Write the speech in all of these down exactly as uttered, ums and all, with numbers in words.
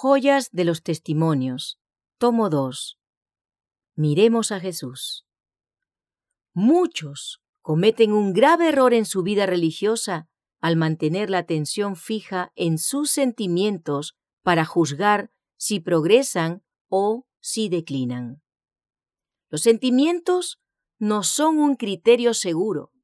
Joyas de los Testimonios, tomo dos. Miremos a Jesús. Muchos cometen un grave error en su vida religiosa al mantener la atención fija en sus sentimientos para juzgar si progresan o si declinan. Los sentimientos no son un criterio seguro.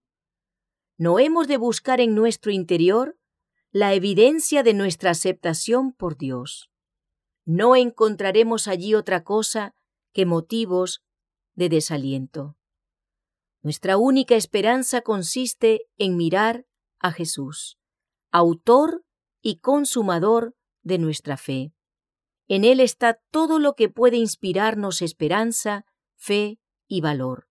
No hemos de buscar en nuestro interior la evidencia de nuestra aceptación por Dios. No encontraremos allí otra cosa que motivos de desaliento. Nuestra única esperanza consiste en mirar a Jesús, autor y consumador de nuestra fe. En Él está todo lo que puede inspirarnos esperanza, fe y valor.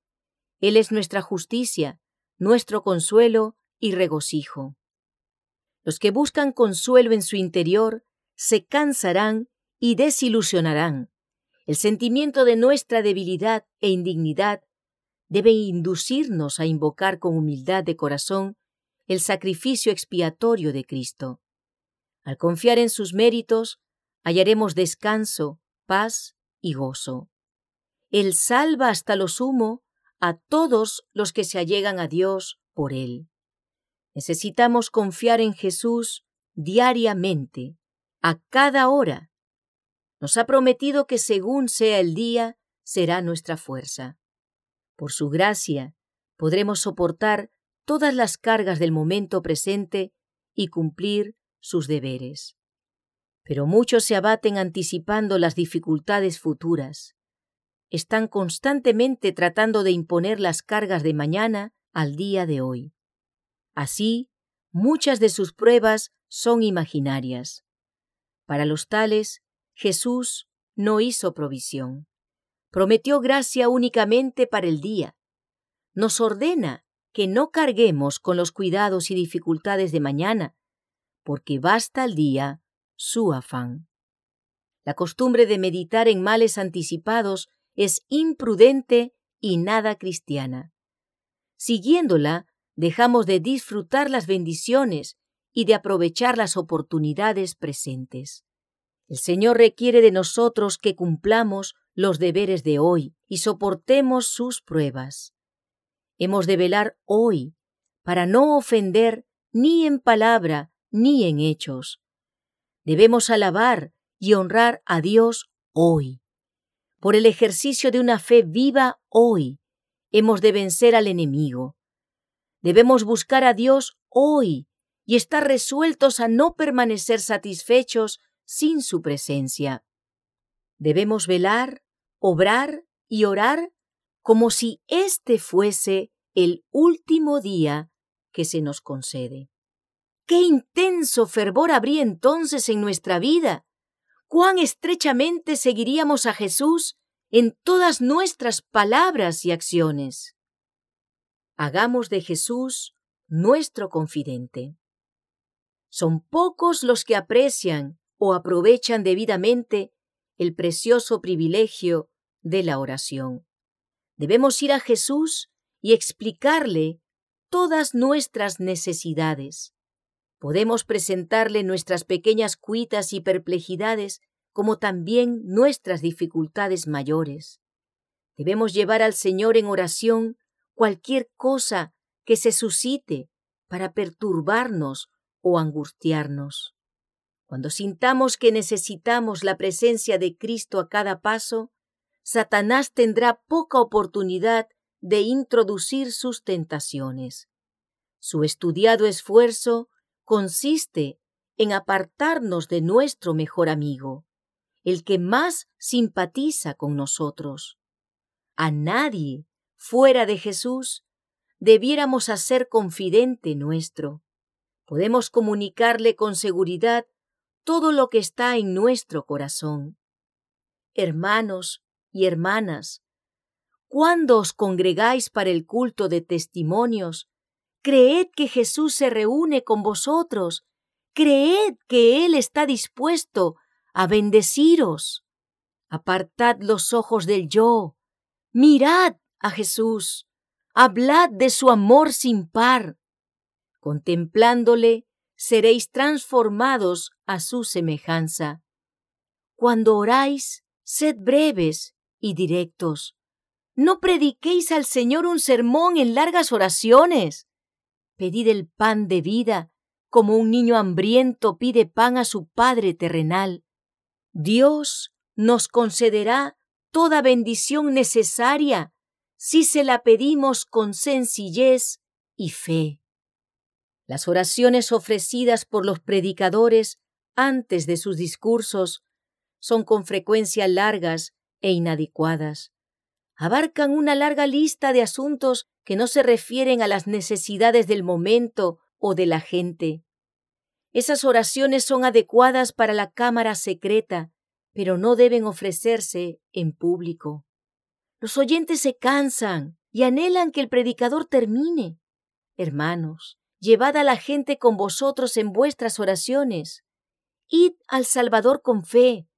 Él es nuestra justicia, nuestro consuelo y regocijo. Los que buscan consuelo en su interior se cansarán y desilusionarán. El sentimiento de nuestra debilidad e indignidad debe inducirnos a invocar con humildad de corazón el sacrificio expiatorio de Cristo. Al confiar en sus méritos, hallaremos descanso, paz y gozo. Él salva hasta lo sumo a todos los que se allegan a Dios por Él. Necesitamos confiar en Jesús diariamente, a cada hora. Nos ha prometido que según sea el día, será nuestra fuerza. Por su gracia, podremos soportar todas las cargas del momento presente y cumplir sus deberes. Pero muchos se abaten anticipando las dificultades futuras. Están constantemente tratando de imponer las cargas de mañana al día de hoy. Así, muchas de sus pruebas son imaginarias. Para los tales, Jesús no hizo provisión. Prometió gracia únicamente para el día. Nos ordena que no carguemos con los cuidados y dificultades de mañana, porque basta al día su afán. La costumbre de meditar en males anticipados es imprudente y nada cristiana. Siguiéndola, dejamos de disfrutar las bendiciones y de aprovechar las oportunidades presentes. El Señor requiere de nosotros que cumplamos los deberes de hoy y soportemos sus pruebas. Hemos de velar hoy para no ofender ni en palabra ni en hechos. Debemos alabar y honrar a Dios hoy. Por el ejercicio de una fe viva hoy, hemos de vencer al enemigo. Debemos buscar a Dios hoy y estar resueltos a no permanecer satisfechos sin su presencia. Debemos velar, obrar y orar como si este fuese el último día que se nos concede. ¡Qué intenso fervor habría entonces en nuestra vida! ¡Cuán estrechamente seguiríamos a Jesús en todas nuestras palabras y acciones! Hagamos de Jesús nuestro confidente. Son pocos los que aprecian o aprovechan debidamente el precioso privilegio de la oración. Debemos ir a Jesús y explicarle todas nuestras necesidades. Podemos presentarle nuestras pequeñas cuitas y perplejidades, como también nuestras dificultades mayores. Debemos llevar al Señor en oración cualquier cosa que se suscite para perturbarnos o angustiarnos. Cuando sintamos que necesitamos la presencia de Cristo a cada paso, Satanás tendrá poca oportunidad de introducir sus tentaciones. Su estudiado esfuerzo consiste en apartarnos de nuestro mejor amigo, el que más simpatiza con nosotros. A nadie, fuera de Jesús, debiéramos hacer confidente nuestro. Podemos comunicarle con seguridad todo lo que está en nuestro corazón. Hermanos y hermanas, cuando os congregáis para el culto de testimonios, creed que Jesús se reúne con vosotros, creed que Él está dispuesto a bendeciros. Apartad los ojos del yo, mirad a Jesús, hablad de su amor sin par. Contemplándole, seréis transformados a su semejanza. Cuando oráis, sed breves y directos. No prediquéis al Señor un sermón en largas oraciones. Pedid el pan de vida, como un niño hambriento pide pan a su Padre terrenal. Dios nos concederá toda bendición necesaria si se la pedimos con sencillez y fe. Las oraciones ofrecidas por los predicadores antes de sus discursos son con frecuencia largas e inadecuadas. Abarcan una larga lista de asuntos que no se refieren a las necesidades del momento o de la gente. Esas oraciones son adecuadas para la cámara secreta, pero no deben ofrecerse en público. Los oyentes se cansan y anhelan que el predicador termine. Hermanos, llevad a la gente con vosotros en vuestras oraciones. Id al Salvador con fe.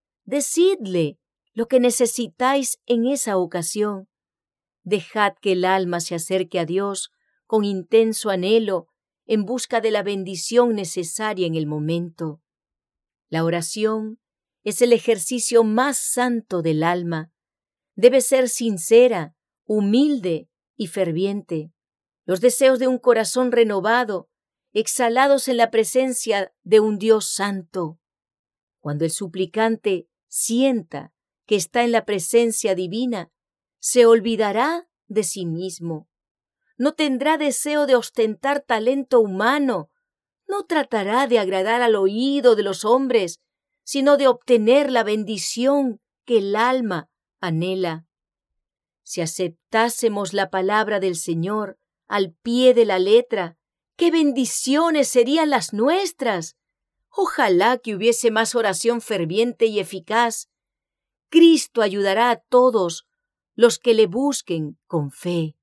Decidle lo que necesitáis en esa ocasión. Dejad que el alma se acerque a Dios con intenso anhelo en busca de la bendición necesaria en el momento. La oración es el ejercicio más santo del alma. Debe ser sincera, humilde y ferviente. Los deseos de un corazón renovado, exhalados en la presencia de un Dios santo. Cuando el suplicante sienta que está en la presencia divina, se olvidará de sí mismo. No tendrá deseo de ostentar talento humano. No tratará de agradar al oído de los hombres, sino de obtener la bendición que el alma anhela. Si aceptásemos la palabra del Señor al pie de la letra, ¡qué bendiciones serían las nuestras! Ojalá que hubiese más oración ferviente y eficaz. Cristo ayudará a todos los que le busquen con fe.